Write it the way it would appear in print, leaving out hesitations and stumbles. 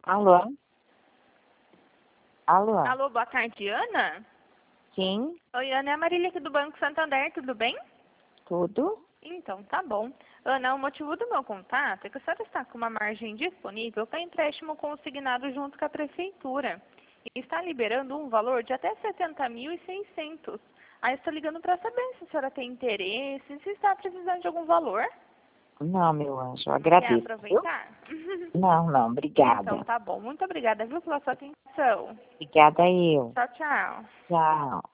Alô? Alô? Alô, boa tarde, Ana? Sim? Oi, Ana, é a Marília aqui do Banco Santander, tudo bem? Tudo? Então, tá bom. Ana, o motivo do meu contato é que a senhora está com uma margem disponível para empréstimo consignado junto com a Prefeitura. E está liberando um valor de até 70.600. Aí estou ligando para saber se a senhora tem interesse, se está precisando de algum valor. Não, meu anjo, eu Quer agradeço, viu? aproveitar? Não, obrigada. Então, tá bom. Muito obrigada, viu, pela sua atenção. Obrigada eu. Tchau, tchau. Tchau.